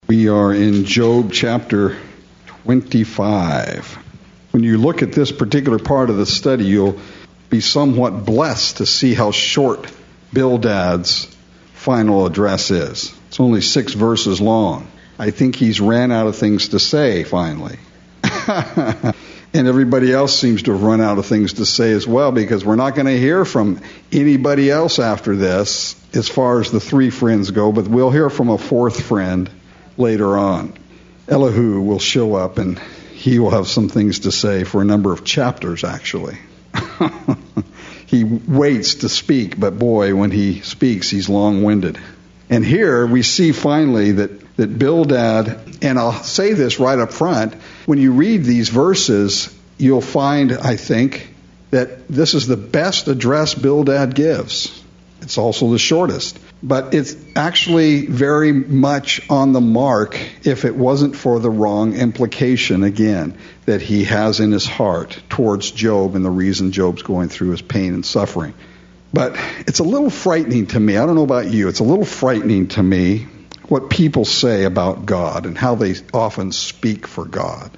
We are in Job chapter 25. When you look at this particular part of the study, you'll be somewhat blessed to see how short Bildad's final address is. It's only 6 verses long. I think he's ran out of things to say finally. And everybody else seems to have run out of things to say as well, because we're not going to hear from anybody else after this as far as the 3 friends go, but we'll hear from a 4th friend later on. Elihu will show up, and he will have some things to say for a number of chapters, actually. He waits to speak, but boy, when he speaks, he's long-winded. And here we see finally that Bildad, and I'll say this right up front, when you read these verses, you'll find, I think, that this is the best address Bildad gives. It's also the shortest. But it's actually very much on the mark if it wasn't for the wrong implication, again, that he has in his heart towards Job and the reason Job's going through his pain and suffering. But it's a little frightening to me. I don't know about you. It's a little frightening to me what people say about God and how they often speak for God.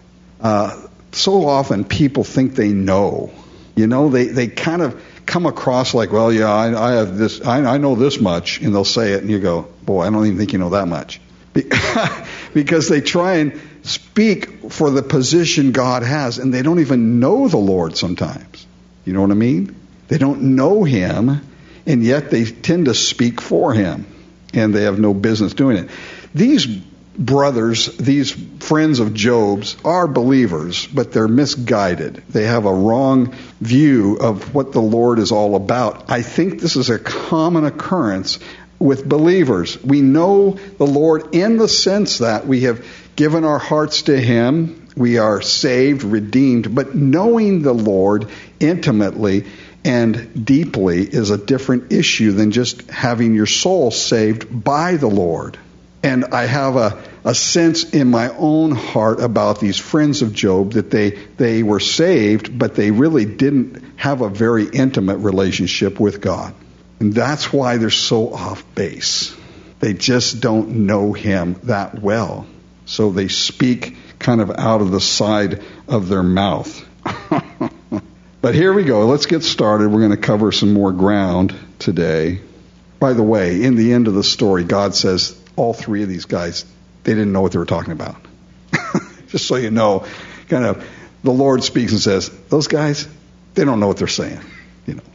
So often people think they know. You know, they kind of come across like, well, yeah, I have this, I know this much, and they'll say it, and you go, boy, I don't even think you know that much. Because they try and speak for the position God has, and they don't even know the Lord sometimes. You know what I mean? They don't know Him, and yet they tend to speak for Him, and they have no business doing it. These brothers, these friends of Job's, are believers, but they're misguided. They have a wrong view of what the Lord is all about. I think this is a common occurrence with believers. We know the Lord in the sense that we have given our hearts to Him, we are saved, redeemed, but knowing the Lord intimately and deeply is a different issue than just having your soul saved by the Lord. And I have a sense in my own heart about these friends of Job that they were saved, but they really didn't have a very intimate relationship with God. And that's why they're so off base. They just don't know Him that well. So they speak kind of out of the side of their mouth. But here we go. Let's get started. We're going to cover some more ground today. By the way, in the end of the story, God says all 3 of these guys, they didn't know what they were talking about. Just so you know, kind of the Lord speaks and says, those guys, they don't know what they're saying. You know.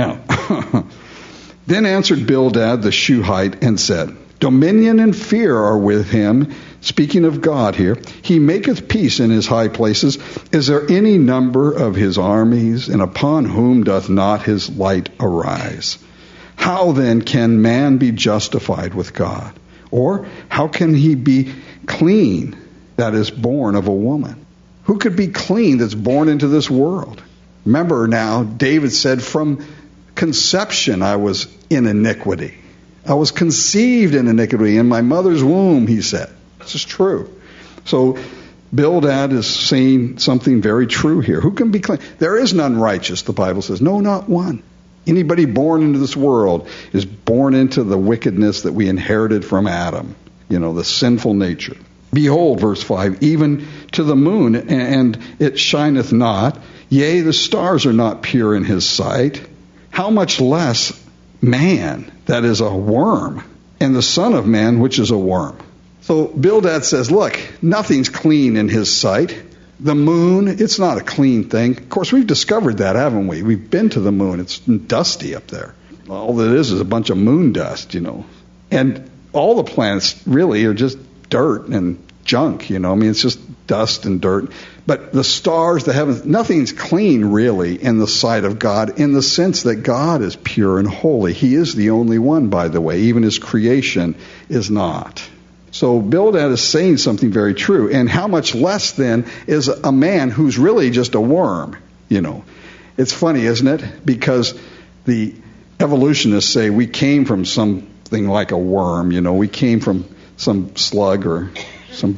Now, then answered Bildad the Shuhite and said, dominion and fear are with him. Speaking of God here, he maketh peace in his high places. Is there any number of his armies? And upon whom doth not his light arise? How then can man be justified with God? Or how can he be clean that is born of a woman? Who could be clean that's born into this world? Remember now, David said, from conception I was in iniquity. I was conceived in iniquity in my mother's womb, he said. This is true. So Bildad is saying something very true here. Who can be clean? There is none righteous, the Bible says. No, not one. Anybody born into this world is born into the wickedness that we inherited from Adam. You know, the sinful nature. Behold, verse 5, even to the moon, and it shineth not. Yea, the stars are not pure in his sight. How much less man, that is a worm, and the Son of Man, which is a worm. So Bildad says, look, nothing's clean in his sight. The moon, it's not a clean thing. Of course, we've discovered that, haven't we? We've been to the moon. It's dusty up there. All that is a bunch of moon dust, you know. And all the planets really are just dirt and junk, you know. I mean, it's just dust and dirt. But the stars, the heavens, nothing's clean really in the sight of God in the sense that God is pure and holy. He is the only one, by the way. Even his creation is not. So Bildad is saying something very true. And how much less then is a man who's really just a worm, you know. It's funny, isn't it? Because the evolutionists say we came from something like a worm, you know. We came from some slug or some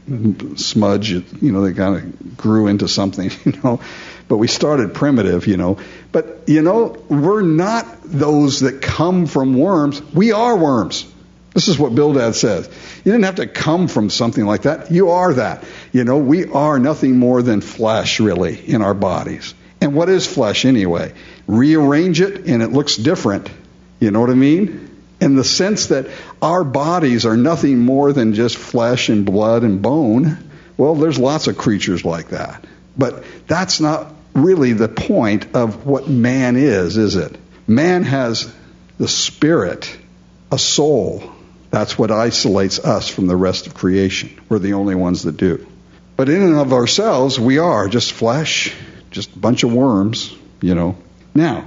smudge, you know, that kind of grew into something, you know. But we started primitive, you know. But, you know, we're not those that come from worms. We are worms. This is what Bildad says. You didn't have to come from something like that. You are that. We are nothing more than flesh, really, in our bodies. And what is flesh anyway? Rearrange it and it looks different. You know what I mean? In the sense that our bodies are nothing more than just flesh and blood and bone. Well, there's lots of creatures like that. But that's not really the point of what man is it? Man has the spirit, a soul. That's what isolates us from the rest of creation. We're the only ones that do. But in and of ourselves, we are just flesh, just a bunch of worms, Now,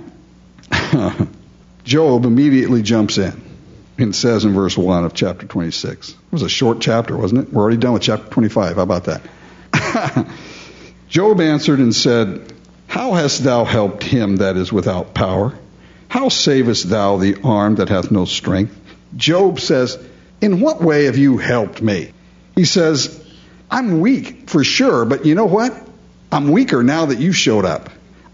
Job immediately jumps in and says in verse 1 of chapter 26. It was a short chapter, wasn't it? We're already done with chapter 25. How about that? Job answered and said, How hast thou helped him that is without power? How savest thou the arm that hath no strength? Job says, In what way have you helped me? He says, I'm weak for sure, but you know what? I'm weaker now that you showed up.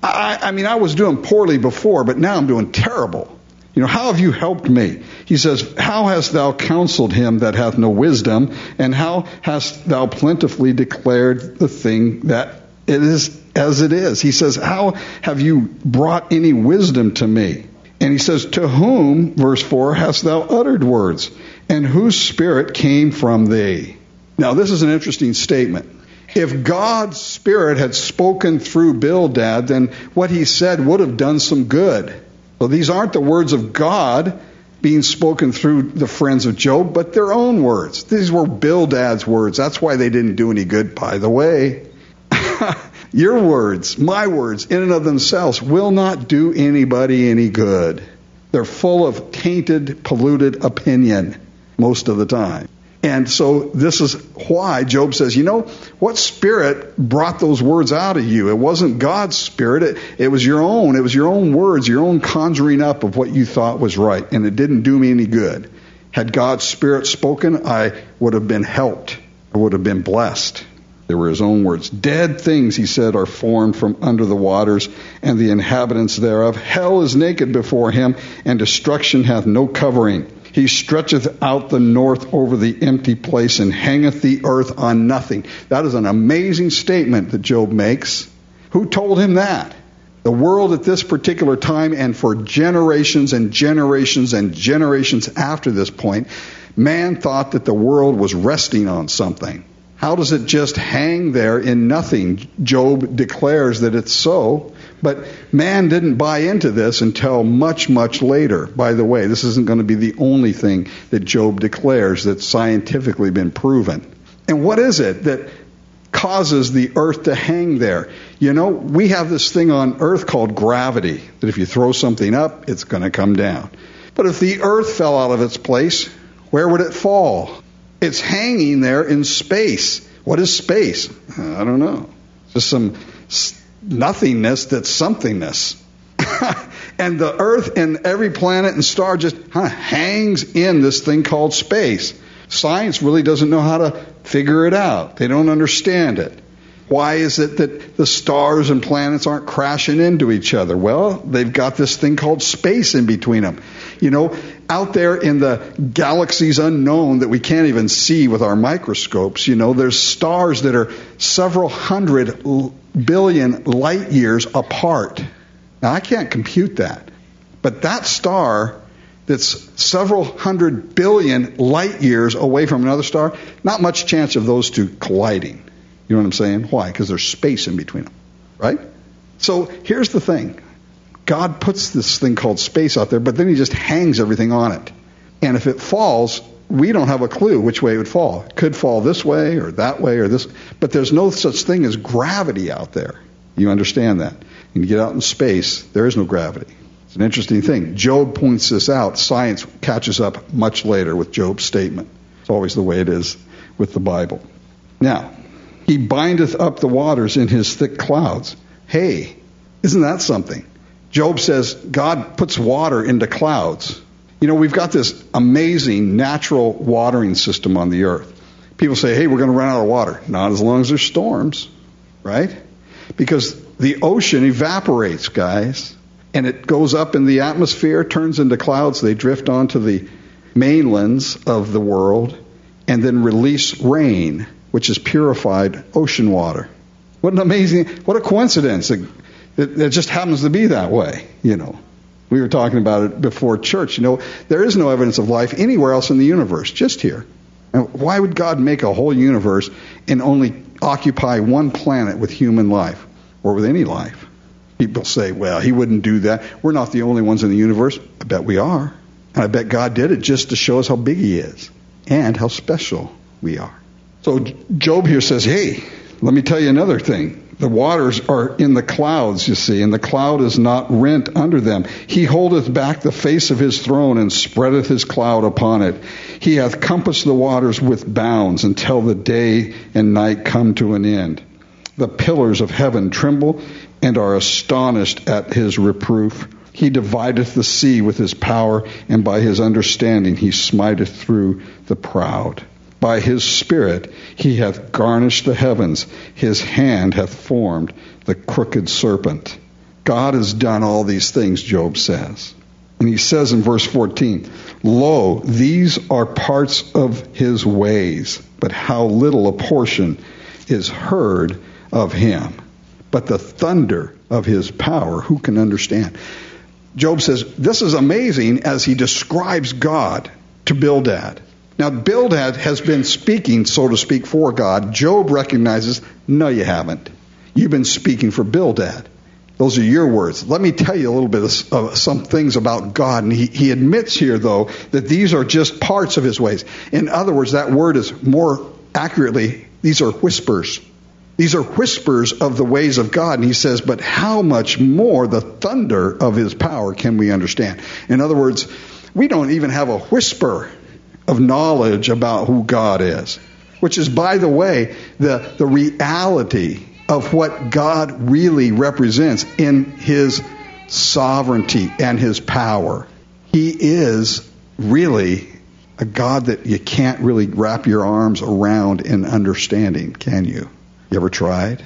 I was doing poorly before, but now I'm doing terrible. How have you helped me? He says, How hast thou counseled him that hath no wisdom? And how hast thou plentifully declared the thing that it is as it is? He says, How have you brought any wisdom to me? And he says, To whom, verse 4, hast thou uttered words? And whose spirit came from thee? Now, this is an interesting statement. If God's Spirit had spoken through Bildad, then what he said would have done some good. So these aren't the words of God being spoken through the friends of Job, but their own words. These were Bildad's words. That's why they didn't do any good, by the way. Your words, my words, in and of themselves, will not do anybody any good. They're full of tainted, polluted opinion most of the time. And so this is why Job says, what spirit brought those words out of you? It wasn't God's spirit. It was your own. It was your own words, your own conjuring up of what you thought was right. And it didn't do me any good. Had God's Spirit spoken, I would have been helped. I would have been blessed. They were his own words. Dead things, he said, are formed from under the waters, and the inhabitants thereof. Hell is naked before him, and destruction hath no covering. He stretcheth out the north over the empty place, and hangeth the earth on nothing. That is an amazing statement that Job makes. Who told him that? The world at this particular time, and for generations and generations and generations after this point, man thought that the world was resting on something. How does it just hang there in nothing? Job declares that it's so. But man didn't buy into this until much, much later. By the way, this isn't going to be the only thing that Job declares that's scientifically been proven. And what is it that causes the earth to hang there? We have this thing on earth called gravity, that if you throw something up, it's going to come down. But if the earth fell out of its place, where would it fall? It's hanging there in space. What is space? I don't know. Just some nothingness that's somethingness. And the earth and every planet and star just hangs in this thing called space. Science really doesn't know how to figure it out. They don't understand it. Why is it that the stars and planets aren't crashing into each other? Well, they've got this thing called space in between them. Out there in the galaxies unknown that we can't even see with our microscopes, there's stars that are several hundred billion light years apart. Now, I can't compute that. But that star that's several hundred billion light years away from another star, not much chance of those two colliding. You know what I'm saying? Why? Because there's space in between them, right? So here's the thing. God puts this thing called space out there, but then he just hangs everything on it. And if it falls, we don't have a clue which way it would fall. It could fall this way or that way or this. But there's no such thing as gravity out there. You understand that? When you get out in space, there is no gravity. It's an interesting thing. Job points this out. Science catches up much later with Job's statement. It's always the way it is with the Bible. Now, he bindeth up the waters in his thick clouds. Hey, isn't that something? Job says God puts water into clouds. We've got this amazing natural watering system on the earth. People say, hey, we're going to run out of water. Not as long as there's storms, right? Because the ocean evaporates, guys, and it goes up in the atmosphere, turns into clouds. They drift onto the mainlands of the world and then release rain, which is purified ocean water. What an amazing, what a coincidence. It just happens to be that way, We were talking about it before church. There is no evidence of life anywhere else in the universe, just here. And why would God make a whole universe and only occupy one planet with human life or with any life? People say, well, he wouldn't do that. We're not the only ones in the universe. I bet we are. And I bet God did it just to show us how big he is and how special we are. So Job here says, hey, let me tell you another thing. The waters are in the clouds, you see, and the cloud is not rent under them. He holdeth back the face of his throne and spreadeth his cloud upon it. He hath compassed the waters with bounds until the day and night come to an end. The pillars of heaven tremble and are astonished at his reproof. He divideth the sea with his power, and by his understanding he smiteth through the proud. By his Spirit he hath garnished the heavens. His hand hath formed the crooked serpent. God has done all these things, Job says. And he says in verse 14, Lo, these are parts of his ways, but how little a portion is heard of him. But the thunder of his power, who can understand? Job says, this is amazing as he describes God to Bildad. Now, Bildad has been speaking, so to speak, for God. Job recognizes, no, you haven't. You've been speaking for Bildad. Those are your words. Let me tell you a little bit of some things about God. And he admits here, though, that these are just parts of his ways. In other words, that word is more accurately, these are whispers. These are whispers of the ways of God. And he says, but how much more the thunder of his power can we understand? In other words, we don't even have a whisper of knowledge about who God is, which is, by the way, the reality of what God really represents in his sovereignty and his power. He is really a God that you can't really wrap your arms around in understanding, can you? You ever tried?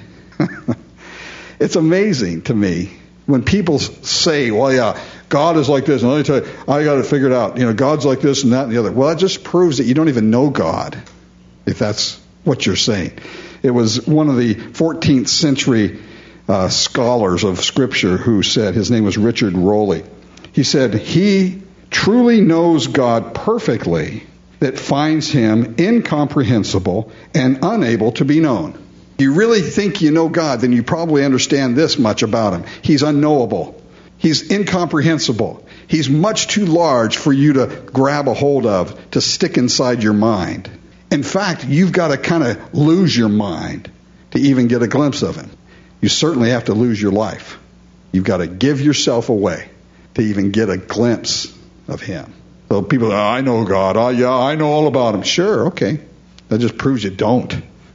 It's amazing to me when people say, well, yeah, God is like this, and let me tell you, I got to figure it out. God's like this and that and the other. Well, it just proves that you don't even know God, if that's what you're saying. It was one of the 14th century scholars of Scripture who said, his name was Richard Rowley. He said, he truly knows God perfectly that finds him incomprehensible and unable to be known. If you really think you know God, then you probably understand this much about him. He's unknowable. He's incomprehensible. He's much too large for you to grab a hold of, to stick inside your mind. In fact, you've got to kind of lose your mind to even get a glimpse of him. You certainly have to lose your life. You've got to give yourself away to even get a glimpse of him. So people say, I know God. Oh, yeah, I know all about him. Sure, okay. That just proves you don't,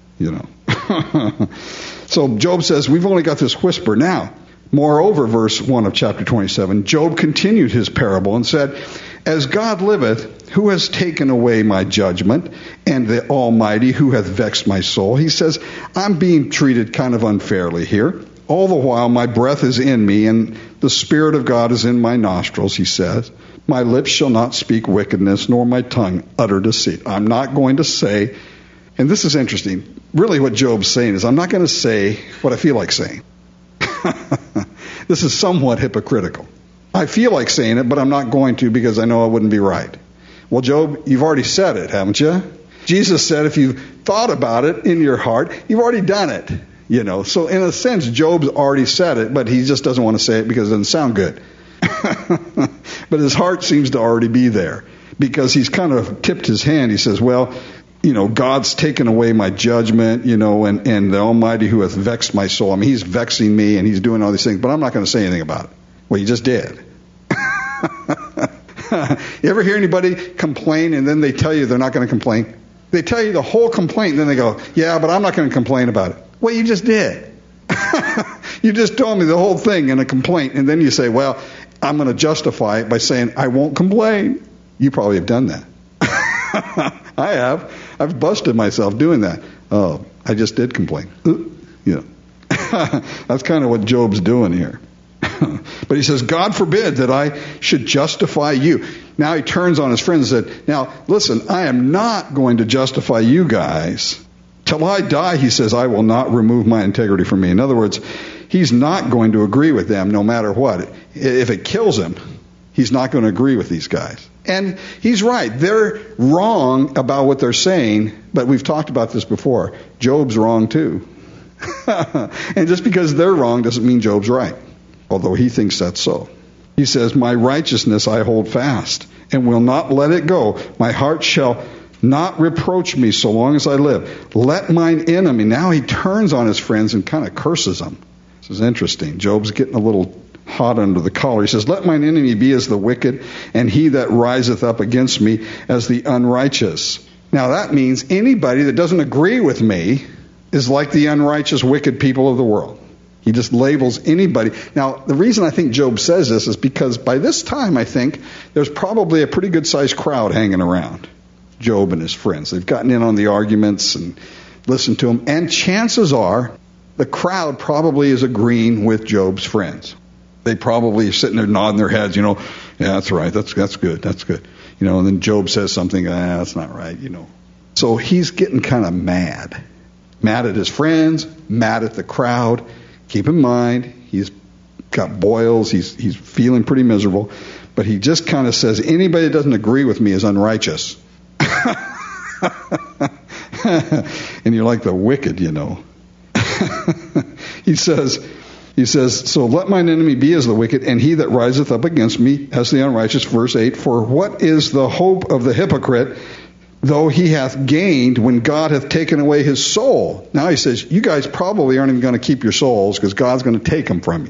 So Job says, we've only got this whisper now. Moreover, verse 1 of chapter 27, Job continued his parable and said, As God liveth, who has taken away my judgment, and the Almighty, who hath vexed my soul? He says, I'm being treated kind of unfairly here. All the while my breath is in me, and the Spirit of God is in my nostrils, he says. My lips shall not speak wickedness, nor my tongue utter deceit. I'm not going to say, and this is interesting, really what Job's saying is, I'm not going to say what I feel like saying. This is somewhat hypocritical. I feel like saying it, but I'm not going to because I know I wouldn't be right. Well, Job, you've already said it, haven't you? Jesus said if you've thought about it in your heart, you've already done it. So in a sense, Job's already said it, but he just doesn't want to say it because it doesn't sound good. But his heart seems to already be there because he's kind of tipped his hand. He says, well, God's taken away my judgment, and the Almighty who hath vexed my soul. I mean, he's vexing me and he's doing all these things, but I'm not going to say anything about it. Well, you just did. You ever hear anybody complain and then they tell you they're not going to complain? They tell you the whole complaint and then they go, yeah, but I'm not going to complain about it. Well, you just did. You just told me the whole thing in a complaint, and then you say, well, I'm going to justify it by saying I won't complain. You probably have done that. I have. I've busted myself doing that. Oh, I just did complain. That's kind of what Job's doing here. But he says, God forbid that I should justify you. Now he turns on his friends and said, now, listen, I am not going to justify you guys. Till I die, he says, I will not remove my integrity from me. In other words, he's not going to agree with them no matter what. If it kills him, he's not going to agree with these guys. And he's right. They're wrong about what they're saying, but we've talked about this before. Job's wrong too. And just because they're wrong doesn't mean Job's right, although he thinks that's so. He says, my righteousness I hold fast and will not let it go. My heart shall not reproach me so long as I live. Let mine enemy. Now he turns on his friends and kind of curses them. This is interesting. Job's getting a little hot under the collar. He says, let mine enemy be as the wicked, and he that riseth up against me as the unrighteous. Now that means anybody that doesn't agree with me is like the unrighteous, wicked people of the world. He just labels anybody. Now, the reason I think Job says this is because by this time, I think, there's probably a pretty good-sized crowd hanging around Job and his friends. They've gotten in on the arguments and listened to him. And chances are, the crowd probably is agreeing with Job's friends. They probably are sitting there nodding their heads, yeah, that's right, that's good. And then Job says something, that's not right, So he's getting kind of mad. Mad at his friends, mad at the crowd. Keep in mind, he's got boils, he's feeling pretty miserable, but he just kind of says, anybody that doesn't agree with me is unrighteous. And you're like the wicked, He says, so let mine enemy be as the wicked, and he that riseth up against me as the unrighteous. Verse 8, for what is the hope of the hypocrite, though he hath gained when God hath taken away his soul? Now he says, you guys probably aren't even going to keep your souls because God's going to take them from you.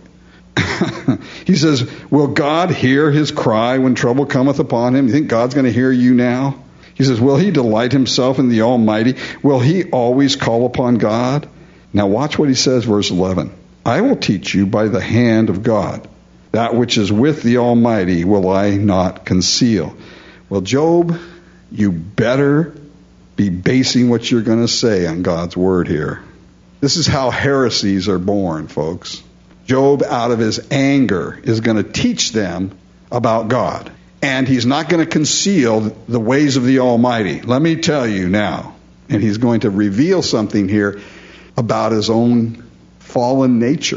He says, will God hear his cry when trouble cometh upon him? You think God's going to hear you now? He says, will he delight himself in the Almighty? Will he always call upon God? Now watch what he says, verse 11. I will teach you by the hand of God. That which is with the Almighty will I not conceal. Well, Job, you better be basing what you're going to say on God's word here. This is how heresies are born, folks. Job, out of his anger, is going to teach them about God. And he's not going to conceal the ways of the Almighty. Let me tell you now. And he's going to reveal something here about his own fallen nature.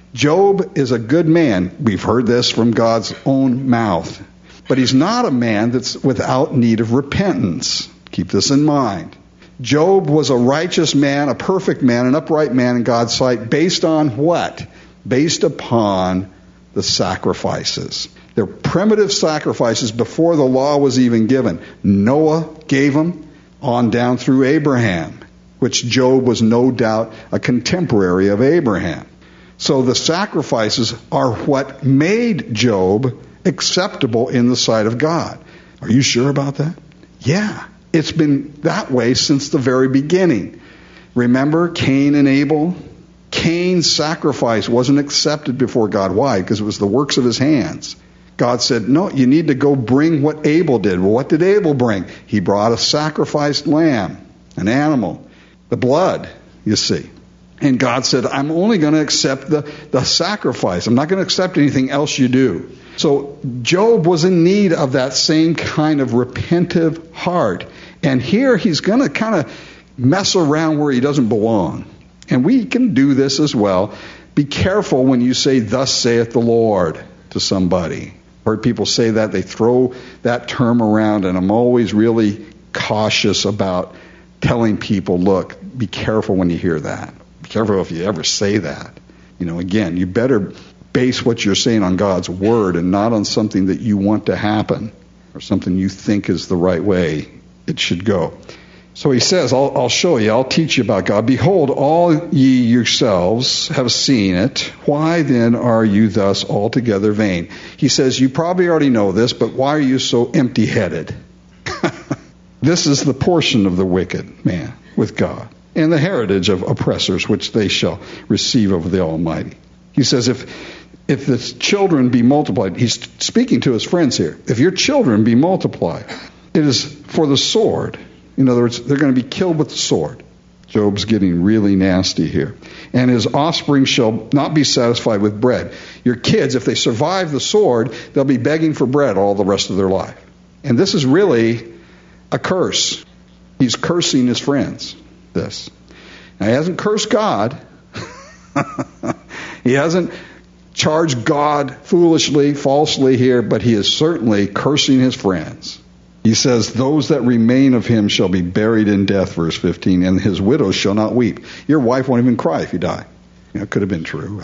Job is a good man. We've heard this from God's own mouth. But he's not a man that's without need of repentance. Keep this in mind. Job was a righteous man, a perfect man, an upright man in God's sight, based on what? Based upon the sacrifices. They're primitive sacrifices before the law was even given. Noah gave them on down through Abraham, which Job was no doubt a contemporary of Abraham. So the sacrifices are what made Job acceptable in the sight of God. Are you sure about that? Yeah. It's been that way since the very beginning. Remember Cain and Abel? Cain's sacrifice wasn't accepted before God. Why? Because it was the works of his hands. God said, no, you need to go bring what Abel did. Well, what did Abel bring? He brought a sacrificed lamb, an animal, the blood, you see. And God said, I'm only going to accept the sacrifice. I'm not going to accept anything else you do. So Job was in need of that same kind of repentive heart. And here he's going to kind of mess around where he doesn't belong. And we can do this as well. Be careful when you say, thus saith the Lord, to somebody. I've heard people say that. They throw that term around, and I'm always really cautious about telling people, look, be careful when you hear that. Be careful if you ever say that. Again, you better base what you're saying on God's word and not on something that you want to happen or something you think is the right way it should go. So he says, I'll show you, I'll teach you about God. Behold, all ye yourselves have seen it. Why then are you thus altogether vain? He says, you probably already know this, but why are you so empty-headed? This is the portion of the wicked man with God, and the heritage of oppressors, which they shall receive of the Almighty. He says, if the children be multiplied, he's speaking to his friends here. If your children be multiplied, it is for the sword. In other words, they're going to be killed with the sword. Job's getting really nasty here. And his offspring shall not be satisfied with bread. Your kids, if they survive the sword, they'll be begging for bread all the rest of their life. And this is really a curse. He's cursing his friends, this. Now, he hasn't cursed God. He hasn't charged God foolishly, falsely here, but he is certainly cursing his friends. He says, those that remain of him shall be buried in death, verse 15, and his widows shall not weep. Your wife won't even cry if you die. It could have been true.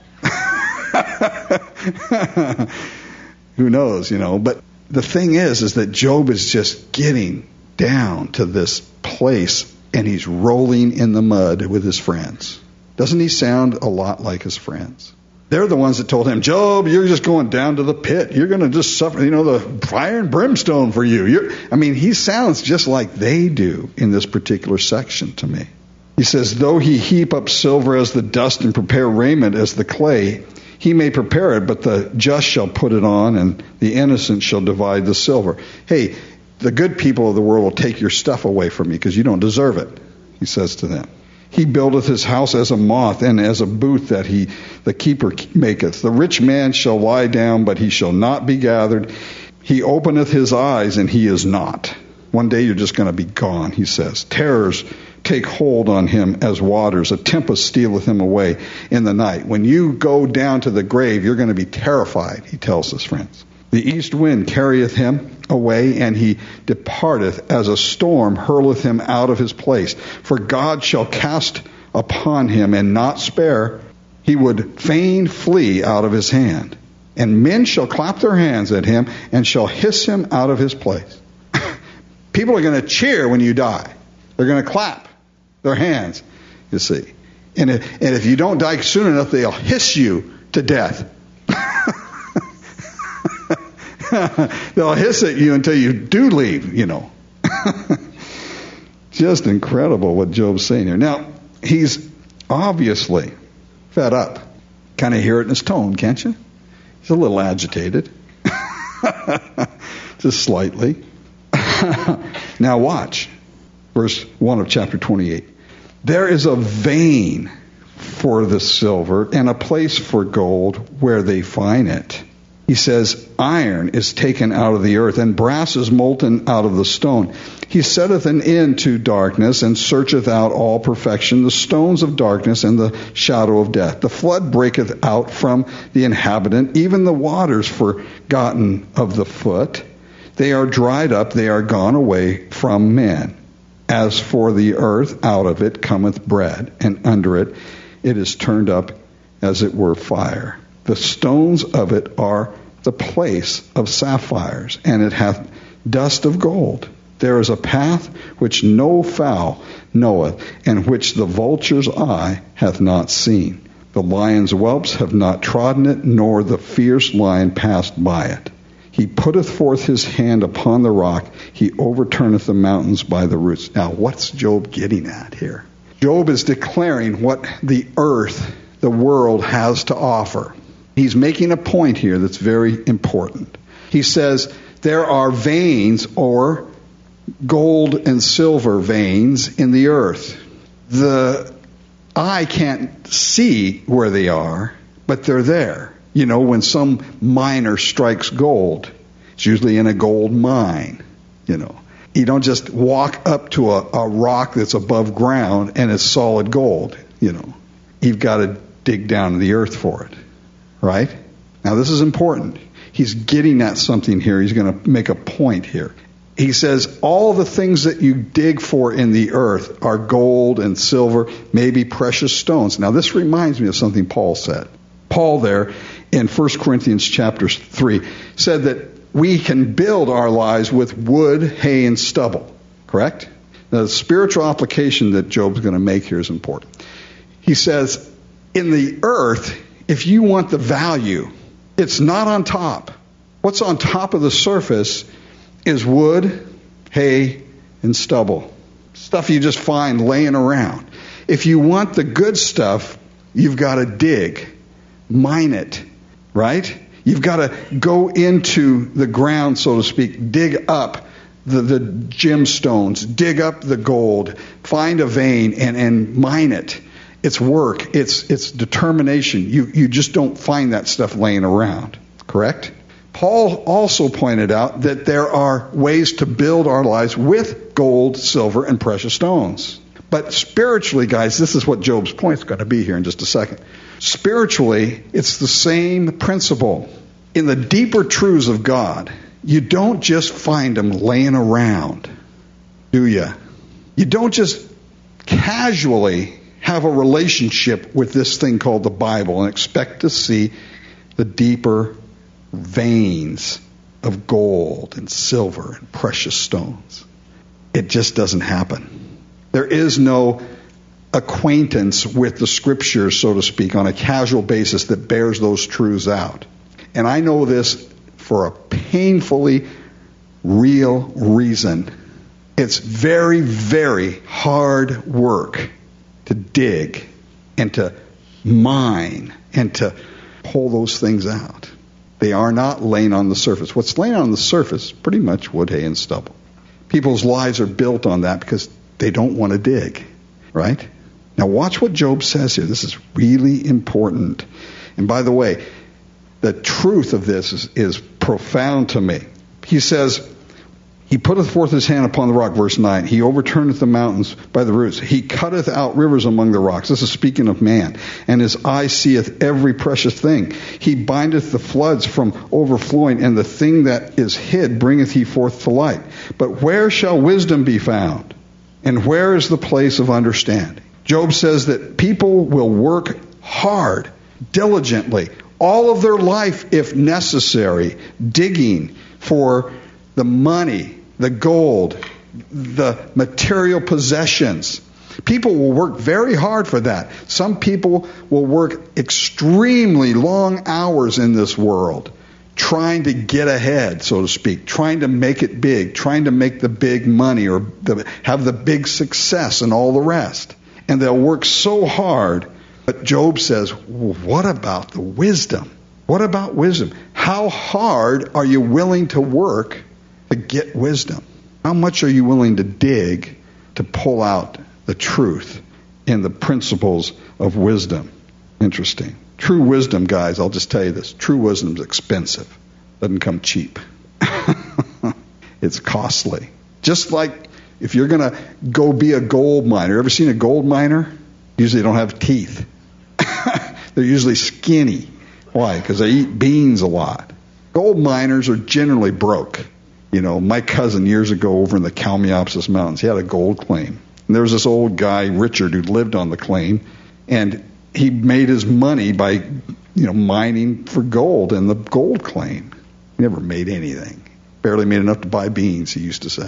I don't know. Who knows, But the thing is that Job is just getting down to this place, and he's rolling in the mud with his friends. Doesn't he sound a lot like his friends? They're the ones that told him, Job, you're just going down to the pit. You're going to just suffer, the fire and brimstone for you. He sounds just like they do in this particular section to me. He says, though he heap up silver as the dust and prepare raiment as the clay, he may prepare it, but the just shall put it on, and the innocent shall divide the silver. Hey, the good people of the world will take your stuff away from you because you don't deserve it, he says to them. He buildeth his house as a moth, and as a booth that the keeper maketh. The rich man shall lie down, but he shall not be gathered. He openeth his eyes, and he is not. One day you're just going to be gone, he says. Terrors take hold on him as waters. A tempest stealeth him away in the night. When you go down to the grave, you're going to be terrified, he tells his friends. The east wind carrieth him away, and he departeth as a storm hurleth him out of his place. For God shall cast upon him and not spare. He would fain flee out of his hand. And men shall clap their hands at him and shall hiss him out of his place. People are going to cheer when you die. They're going to clap their hands, you see. And if you don't die soon enough, they'll hiss you to death. They'll hiss at you until you do leave, Just incredible what Job's saying here. Now, he's obviously fed up. Kind of hear it in his tone, can't you? He's a little agitated. Just slightly. Now watch. Verse 1 of chapter 28. There is a vein for the silver and a place for gold where they find it. He says, iron is taken out of the earth, and brass is molten out of the stone. He setteth an end to darkness, and searcheth out all perfection, the stones of darkness and the shadow of death. The flood breaketh out from the inhabitant, even the waters forgotten of the foot. They are dried up, they are gone away from men. As for the earth, out of it cometh bread, and under it it is turned up as it were fire. The stones of it are the place of sapphires, and it hath dust of gold. There is a path which no fowl knoweth, and which the vulture's eye hath not seen. The lion's whelps have not trodden it, nor the fierce lion passed by it. He putteth forth his hand upon the rock. He overturneth the mountains by the roots. Now, what's Job getting at here? Job is declaring what the earth, the world, has to offer. He's making a point here that's very important. He says there are veins, or gold and silver veins, in the earth. The eye can't see where they are, but they're there. When some miner strikes gold, it's usually in a gold mine. You don't just walk up to a rock that's above ground and it's solid gold. You've got to dig down to the earth for it. Right? Now, this is important. He's getting at something here. He's going to make a point here. He says all the things that you dig for in the earth are gold and silver, maybe precious stones. Now, this reminds me of something Paul said. Paul there in 1 Corinthians chapter 3 said that we can build our lives with wood, hay, and stubble. Correct? Now, the spiritual application that Job's going to make here is important. He says, in the earth, if you want the value, it's not on top. What's on top of the surface is wood, hay, and stubble. Stuff you just find laying around. If you want the good stuff, you've got to dig, mine it, right? You've got to go into the ground, so to speak, dig up the gemstones, dig up the gold, find a vein, and mine it. It's work. It's determination. You just don't find that stuff laying around, correct? Paul also pointed out that there are ways to build our lives with gold, silver, and precious stones. But spiritually, guys, this is what Job's point is going to be here in just a second. Spiritually, it's the same principle. In the deeper truths of God, you don't just find them laying around, do you? You don't just casually have a relationship with this thing called the Bible and expect to see the deeper veins of gold and silver and precious stones. It just doesn't happen. There is no acquaintance with the Scriptures, so to speak, on a casual basis that bears those truths out. And I know this for a painfully real reason. It's very, very hard work to dig and to mine and to pull those things out. They are not laying on the surface. What's laying on the surface is pretty much wood, hay, and stubble. People's lives are built on that because they don't want to dig, right? Now watch what Job says here. This is really important. And by the way, the truth of this is profound to me. He says, he putteth forth his hand upon the rock, verse 9. He overturneth the mountains by the roots. He cutteth out rivers among the rocks. This is speaking of man. And his eye seeth every precious thing. He bindeth the floods from overflowing, and the thing that is hid bringeth he forth to light. But where shall wisdom be found? And where is the place of understanding? Job says that people will work hard, diligently, all of their life, if necessary, digging for the money, the gold, the material possessions. People will work very hard for that. Some people will work extremely long hours in this world, trying to get ahead, so to speak, trying to make it big, trying to make the big money or have the big success and all the rest. And they'll work so hard. But Job says, what about the wisdom? What about wisdom? How hard are you willing to work to get wisdom? How much are you willing to dig to pull out the truth in the principles of wisdom? Interesting. True wisdom, guys, I'll just tell you this. True wisdom is expensive. Doesn't come cheap. It's costly. Just like if you're going to go be a gold miner. Ever seen a gold miner? Usually they don't have teeth. They're usually skinny. Why? Because they eat beans a lot. Gold miners are generally broke. You know, my cousin years ago over in the Kalmiopsis Mountains, he had a gold claim. And there was this old guy, Richard, who lived on the claim. And he made his money by, mining for gold in the gold claim. He never made anything. Barely made enough to buy beans, he used to say.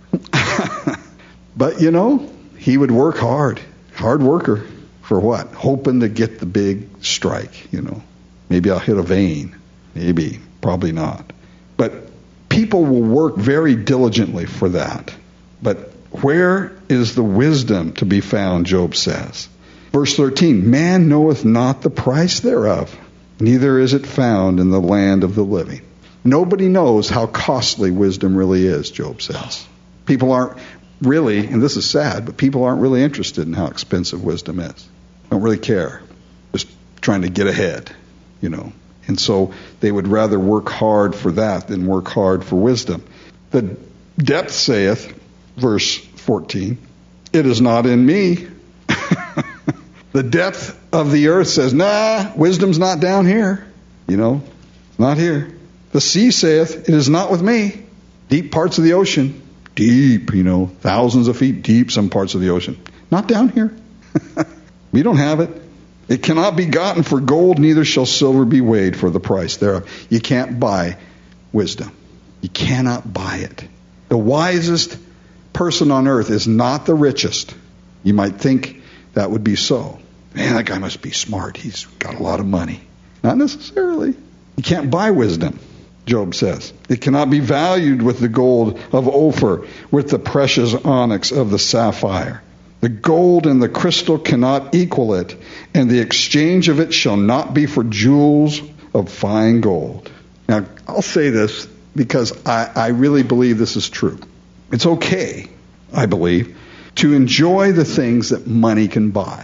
But, he would work hard. Hard worker. For what? Hoping to get the big strike, Maybe I'll hit a vein. Maybe. Probably not. But people will work very diligently for that. But where is the wisdom to be found, Job says? Verse 13, man knoweth not the price thereof, neither is it found in the land of the living. Nobody knows how costly wisdom really is, Job says. People aren't really, and this is sad, but people aren't really interested in how expensive wisdom is. Don't really care. Just trying to get ahead, And so they would rather work hard for that than work hard for wisdom. The depth saith, verse 14, it is not in me. The depth of the earth says, nah, wisdom's not down here. Not here. The sea saith, it is not with me. Deep parts of the ocean. Deep, thousands of feet deep, some parts of the ocean. Not down here. We don't have it. It cannot be gotten for gold, neither shall silver be weighed for the price thereof. You can't buy wisdom. You cannot buy it. The wisest person on earth is not the richest. You might think that would be so. Man, that guy must be smart. He's got a lot of money. Not necessarily. You can't buy wisdom, Job says. It cannot be valued with the gold of Ophir, with the precious onyx of the sapphire. The gold and the crystal cannot equal it, and the exchange of it shall not be for jewels of fine gold. Now, I'll say this because I really believe this is true. It's okay, I believe, to enjoy the things that money can buy.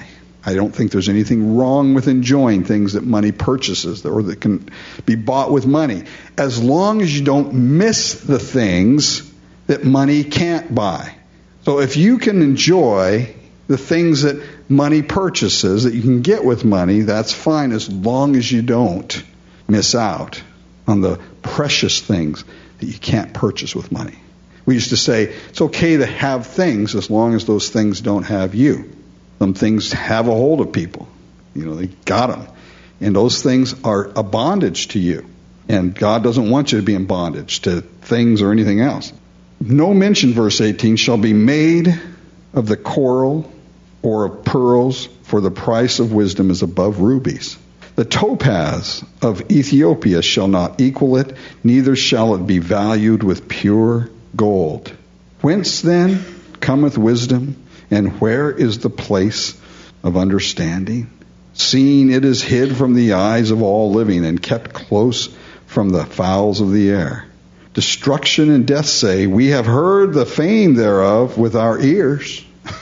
I don't think there's anything wrong with enjoying things that money purchases or that can be bought with money, as long as you don't miss the things that money can't buy. So if you can enjoy the things that money purchases, that you can get with money, that's fine, as long as you don't miss out on the precious things that you can't purchase with money. We used to say, it's okay to have things as long as those things don't have you. Some things have a hold of people. They got them. And those things are a bondage to you. And God doesn't want you to be in bondage to things or anything else. No mention, verse 18, shall be made of the coral or of pearls, for the price of wisdom is above rubies. The topaz of Ethiopia shall not equal it, neither shall it be valued with pure gold. Whence then cometh wisdom? And where is the place of understanding? Seeing it is hid from the eyes of all living, and kept close from the fowls of the air. Destruction and death say, we have heard the fame thereof with our ears.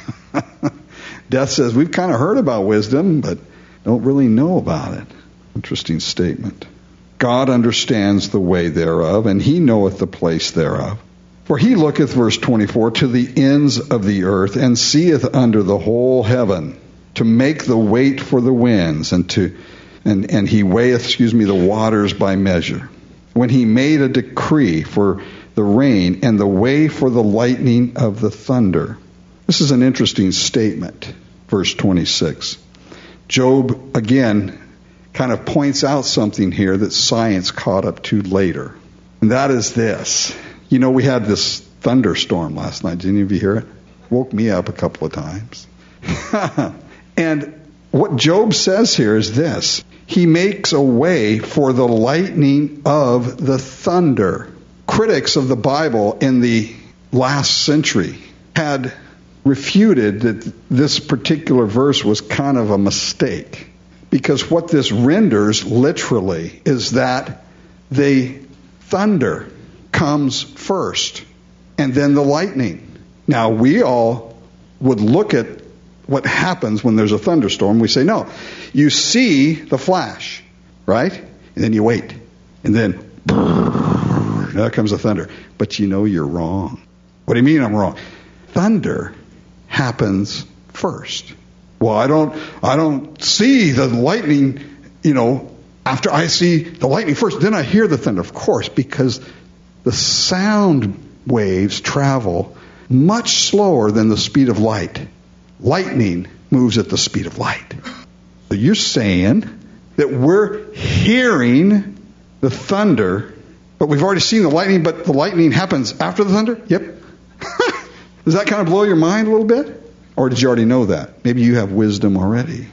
Death says, we've kind of heard about wisdom, but don't really know about it. Interesting statement. God understands the way thereof, and he knoweth the place thereof. For he looketh, verse 24, to the ends of the earth, and seeth under the whole heaven, to make the weight for the winds, and he weigheth, the waters by measure. When he made a decree for the rain, and the way for the lightning of the thunder. This is an interesting statement, verse 26. Job, again, kind of points out something here that science caught up to later. And that is this. We had this thunderstorm last night. Did any of you hear it? Woke me up a couple of times. And what Job says here is this. He makes a way for the lightning of the thunder. Critics of the Bible in the last century had refuted that this particular verse was kind of a mistake. Because what this renders literally is that the thunder comes first, and then the lightning. Now, we all would look at what happens when there's a thunderstorm. We say, no, you see the flash, right? And then you wait. And then, there comes the thunder. But you're wrong. What do you mean I'm wrong? Thunder happens first. Well, I don't see the lightning, after I see the lightning first, then I hear the thunder. Of course, because the sound waves travel much slower than the speed of light. Lightning moves at the speed of light. So you're saying that we're hearing the thunder, but we've already seen the lightning, but the lightning happens after the thunder? Yep. Does that kind of blow your mind a little bit? Or did you already know that? Maybe you have wisdom already.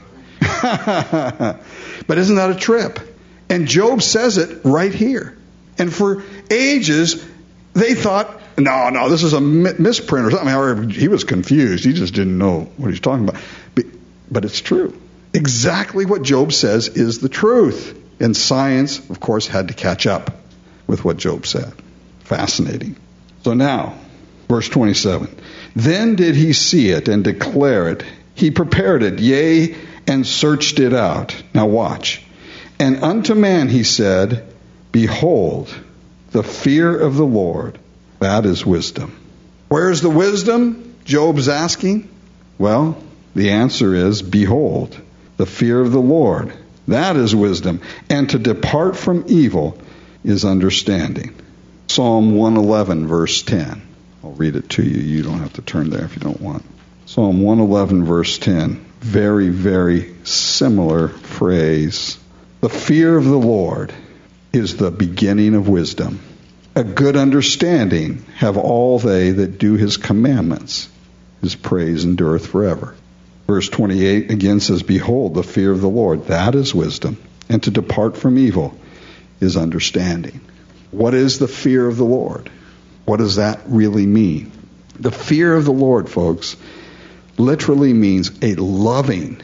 But isn't that a trip? And Job says it right here. And for ages, they thought, no, this is a misprint or something. However, he was confused. He just didn't know what he's talking about. But it's true. Exactly what Job says is the truth. And science, of course, had to catch up with what Job said. Fascinating. So now, verse 27. Then did he see it and declare it. He prepared it, yea, and searched it out. Now watch. And unto man he said, behold, the fear of the Lord, that is wisdom. Where's the wisdom? Job's asking. Well, the answer is, behold, the fear of the Lord, that is wisdom. And to depart from evil is understanding. Psalm 111, verse 10. I'll read it to you. You don't have to turn there if you don't want. Psalm 111, verse 10. Very, very similar phrase. The fear of the Lord is the beginning of wisdom. A good understanding have all they that do his commandments. His praise endureth forever. Verse 28 again says, behold, the fear of the Lord, that is wisdom. And to depart from evil is understanding. What is the fear of the Lord? What does that really mean? The fear of the Lord, folks, literally means a loving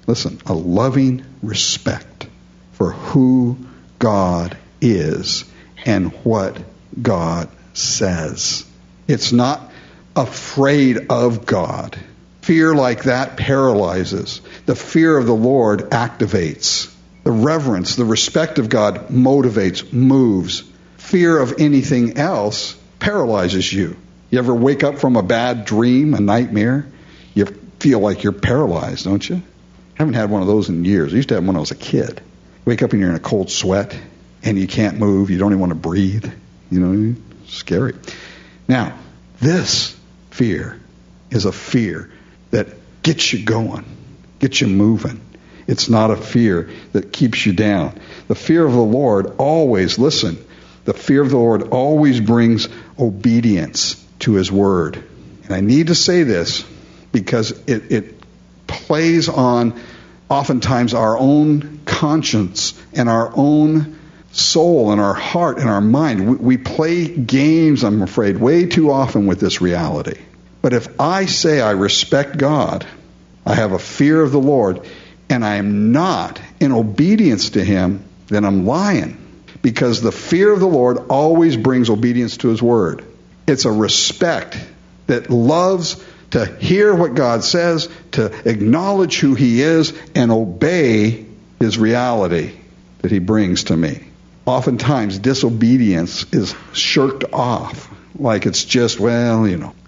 respect for who God is and what God says. It's not afraid of God. Fear like that paralyzes. The fear of the Lord activates. The reverence, the respect of God motivates, moves. Fear of anything else paralyzes you. You ever wake up from a bad dream, a nightmare? You feel like you're paralyzed, don't you? I haven't had one of those in years. I used to have one when I was a kid. Wake up and you're in a cold sweat and you can't move. You don't even want to breathe. You know, scary. Now, this fear is a fear that gets you going, gets you moving. It's not a fear that keeps you down. The fear of the Lord always, listen, the fear of the Lord always brings obedience to His Word. And I need to say this because it plays on oftentimes our own conscience and our own soul and our heart and our mind. We play games, I'm afraid, way too often with this reality. But if I say I respect God, I have a fear of the Lord, and I am not in obedience to Him, then I'm lying. Because the fear of the Lord always brings obedience to His Word. It's a respect that loves to hear what God says, to acknowledge who He is, and obey His reality that He brings to me. Oftentimes, disobedience is shirked off, like it's just, well, you know,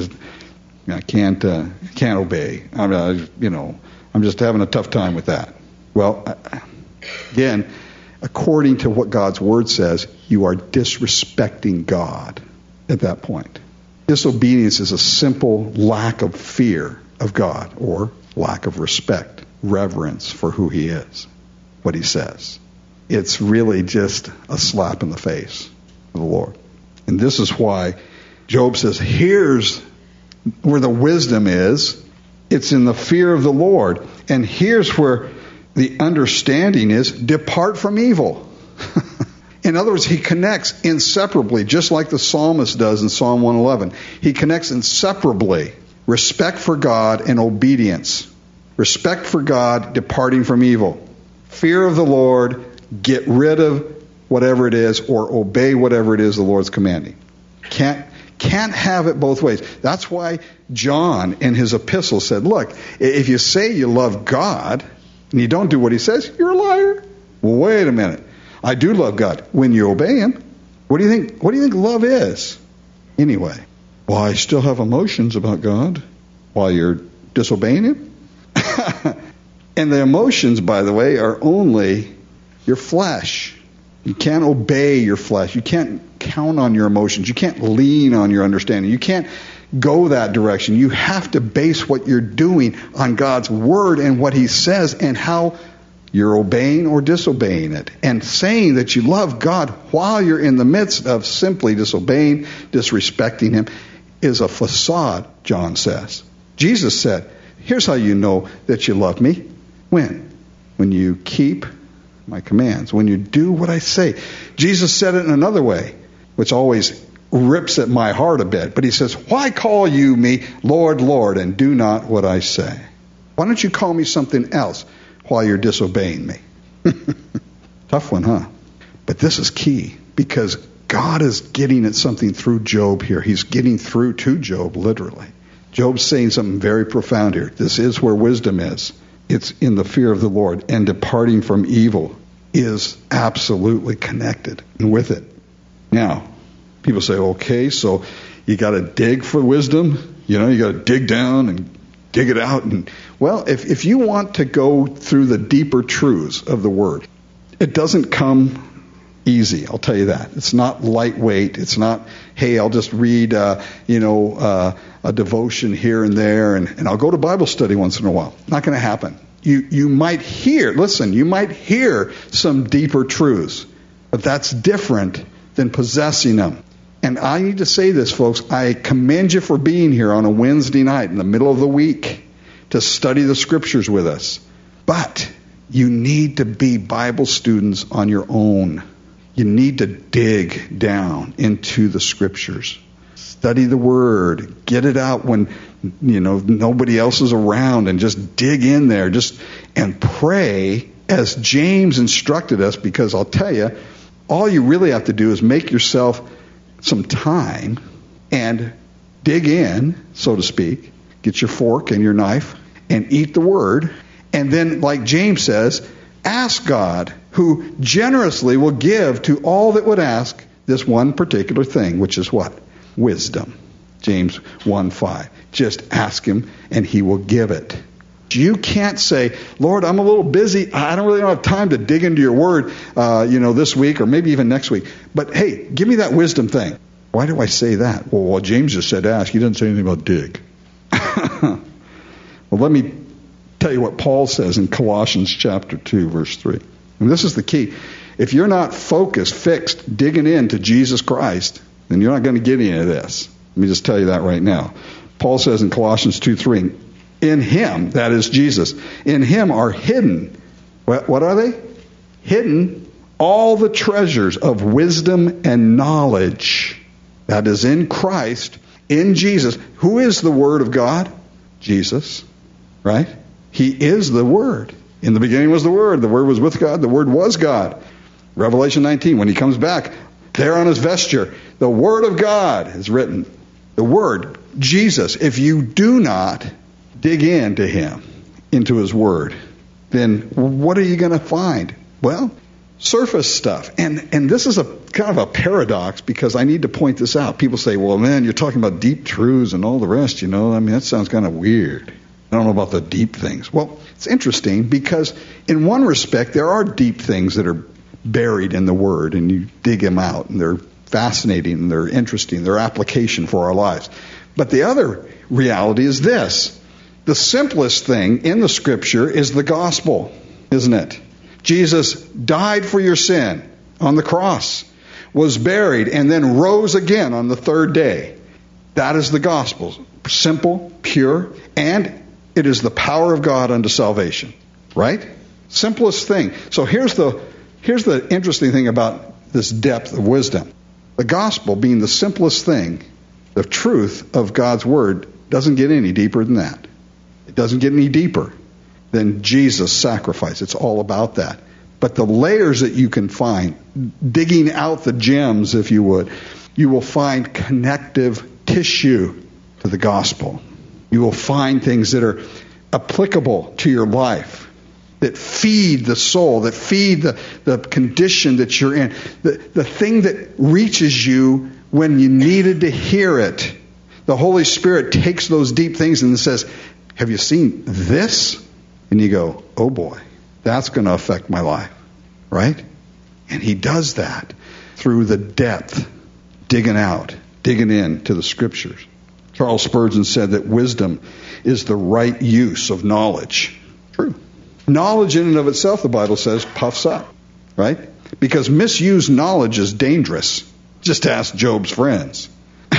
I can't obey. I'm just having a tough time with that. Well, again, according to what God's Word says, you are disrespecting God at that point. Disobedience is a simple lack of fear of God or lack of respect, reverence for who He is, what He says. It's really just a slap in the face of the Lord. And this is why Job says, here's where the wisdom is. It's in the fear of the Lord. And here's where the understanding is, depart from evil. In other words, he connects inseparably, just like the psalmist does in Psalm 111. He connects inseparably respect for God and obedience. Respect for God, departing from evil. Fear of the Lord, get rid of whatever it is, or obey whatever it is the Lord's commanding. Can't have it both ways. That's why John in his epistle said, look, if you say you love God and you don't do what He says, you're a liar. Well, wait a minute. I do love God when you obey Him. What do you think love is? Anyway, well, I still have emotions about God while you're disobeying Him. And the emotions, by the way, are only your flesh. You can't obey your flesh. You can't count on your emotions. You can't lean on your understanding. You can't go that direction. You have to base what you're doing on God's Word and what He says and how you're obeying or disobeying it. And saying that you love God while you're in the midst of simply disobeying, disrespecting Him, is a facade, John says. Jesus said, here's how you know that you love me. When? When you keep my commands. When you do what I say. Jesus said it in another way, which always rips at my heart a bit. But He says, why call you me Lord, Lord, and do not what I say? Why don't you call me something else while you're disobeying me? Tough one, huh? But this is key, because God is getting at something through Job here. He's getting through to Job, literally. Job's saying something very profound here. This is where wisdom is. It's in the fear of the Lord, and departing from evil is absolutely connected with it. Now, people say, okay, so you got to dig for wisdom. You know, you got to dig down and dig it out. And well, if you want to go through the deeper truths of the Word, it doesn't come easy. I'll tell you that. It's not lightweight. It's not, hey, I'll just read, a devotion here and there, and I'll go to Bible study once in a while. Not going to happen. You might hear some deeper truths, but that's different than possessing them. And I need to say this, folks. I commend you for being here on a Wednesday night in the middle of the week to study the Scriptures with us. But you need to be Bible students on your own. You need to dig down into the Scriptures. Study the Word. Get it out when nobody else is around, and just dig in there. And pray as James instructed us, because I'll tell you, all you really have to do is make yourself some time and dig in, so to speak. get your fork and your knife and eat the Word. And then, like James says, ask God, who generously will give to all that would ask this one particular thing, which is what? Wisdom. James 1:5. Just ask Him and He will give it. You can't say, Lord, I'm a little busy. I don't really have time to dig into your Word, this week or maybe even next week. But hey, give me that wisdom thing. Why do I say that? Well, James just said ask. He doesn't say anything about dig. Well, let me tell you what Paul says in Colossians chapter 2, verse 3. And this is the key. If you're not focused, fixed, digging into Jesus Christ, then you're not going to get any of this. Let me just tell you that right now. Paul says in Colossians 2:3, in Him, that is Jesus, in Him are hidden, what are they? Hidden all the treasures of wisdom and knowledge. That is in Christ, in Jesus. Who is the Word of God? Jesus, right? He is the Word. In the beginning was the Word. The Word was with God. The Word was God. Revelation 19, when He comes back, there on His vesture, the Word of God is written. The Word, Jesus. If you do not dig into Him, into His Word, then what are you going to find? Well, surface stuff. And this is a kind of a paradox, because I need to point this out. People say, well, man, you're talking about deep truths and all the rest, that sounds kind of weird. I don't know about the deep things. Well, it's interesting because in one respect, there are deep things that are buried in the Word, and you dig them out, and they're fascinating, and they're interesting, they're application for our lives. But the other reality is this. The simplest thing in the Scripture is the gospel, isn't it? Jesus died for your sin on the cross, was buried, and then rose again on the third day. That is the gospel. Simple, pure, and it is the power of God unto salvation. Right? Simplest thing. So here's the interesting thing about this depth of wisdom. The gospel being the simplest thing, the truth of God's Word doesn't get any deeper than that. It doesn't get any deeper than Jesus' sacrifice. It's all about that. But the layers that you can find, digging out the gems, if you would, you will find connective tissue to the gospel. You will find things that are applicable to your life, that feed the soul, that feed the condition that you're in, the thing that reaches you when you needed to hear it. The Holy Spirit takes those deep things and says, have you seen this? And you go, oh boy, that's going to affect my life, right? And He does that through the depth, digging into the Scriptures. Charles Spurgeon said that wisdom is the right use of knowledge. True. Knowledge in and of itself, the Bible says, puffs up, right? Because misused knowledge is dangerous. Just ask Job's friends.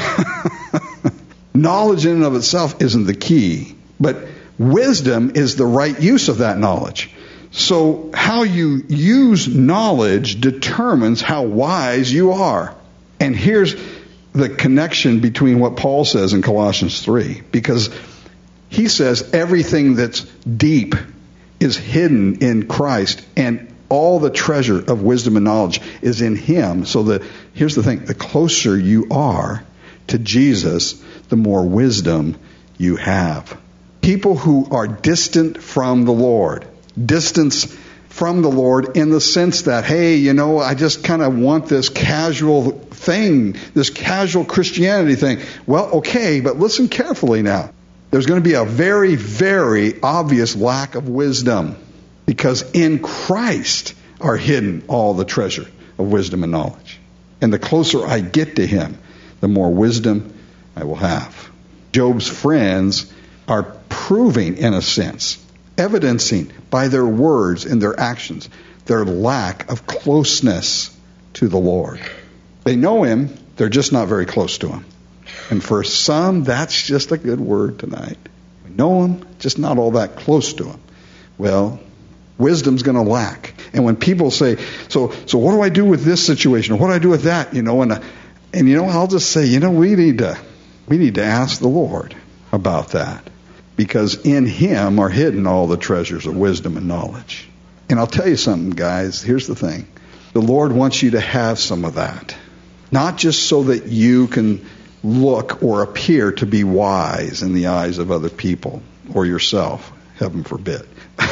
Knowledge in and of itself isn't the key, but wisdom is the right use of that knowledge. So how you use knowledge determines how wise you are. And here's the connection between what Paul says in Colossians 3, because he says everything that's deep is hidden in Christ, and all the treasure of wisdom and knowledge is in Him. So that, here's the thing, the closer you are to Jesus, the more wisdom you have. People who are distant from the Lord, distance from the Lord in the sense that, hey, I just kind of want this casual thing, this casual Christianity thing. Well, okay, but listen carefully now. There's going to be a very, very obvious lack of wisdom, because in Christ are hidden all the treasure of wisdom and knowledge. And the closer I get to Him, the more wisdom I will have. Job's friends are proving, in a sense, evidencing by their words and their actions, their lack of closeness to the Lord. They know Him, they're just not very close to Him. And for some, that's just a good word tonight. We know Him, just not all that close to Him. Well, wisdom's going to lack. And when people say, so what do I do with this situation? Or what do I do with that? I'll just say, we need to ask the Lord about that. Because in Him are hidden all the treasures of wisdom and knowledge. And I'll tell you something, guys. Here's the thing. The Lord wants you to have some of that. Not just so that you can look or appear to be wise in the eyes of other people or yourself, heaven forbid,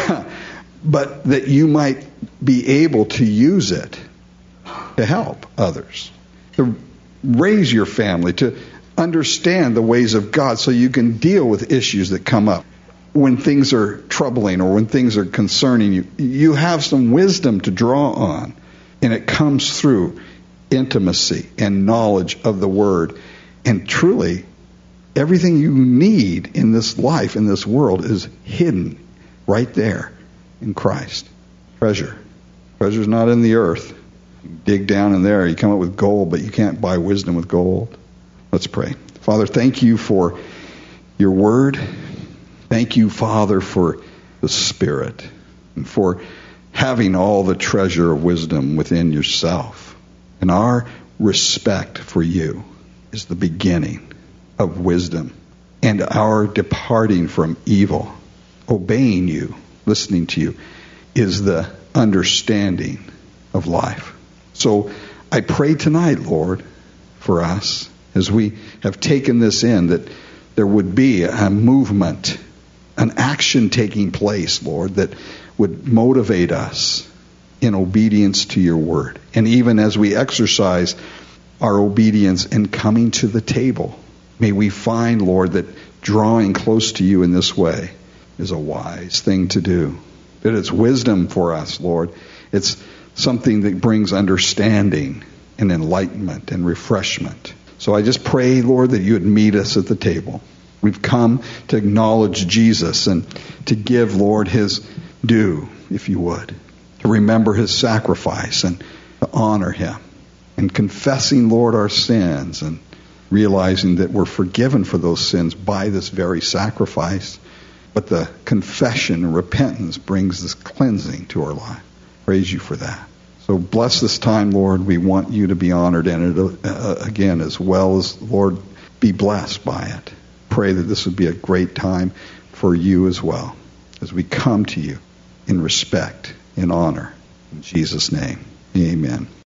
but that you might be able to use it to help others, to raise your family, to understand the ways of God so you can deal with issues that come up. When things are troubling or when things are concerning you, you have some wisdom to draw on, and it comes through intimacy and knowledge of the Word. And truly, everything you need in this life, in this world, is hidden right there in Christ. Treasure. Treasure's not in the earth. You dig down in there, you come up with gold, but you can't buy wisdom with gold. Let's pray. Father, thank you for your Word. Thank you, Father, for the Spirit and for having all the treasure of wisdom within yourself. And our respect for you is the beginning of wisdom, and our departing from evil, obeying you, listening to you, is the understanding of life. So I pray tonight, Lord, for us, as we have taken this in, that there would be a movement, an action taking place, Lord, that would motivate us in obedience to your word. And even as we exercise our obedience in coming to the table, may we find, Lord, that drawing close to you in this way is a wise thing to do. That it's wisdom for us, Lord. It's something that brings understanding and enlightenment and refreshment. So I just pray, Lord, that you would meet us at the table. We've come to acknowledge Jesus and to give, Lord, his due, if you would. To remember his sacrifice and to honor him. And confessing, Lord, our sins and realizing that we're forgiven for those sins by this very sacrifice. But the confession and repentance brings this cleansing to our life. Praise you for that. So bless this time, Lord. We want you to be honored in it again, as well as, Lord, be blessed by it. Pray that this would be a great time for you as well, as we come to you in respect, in honor. In Jesus' name, amen.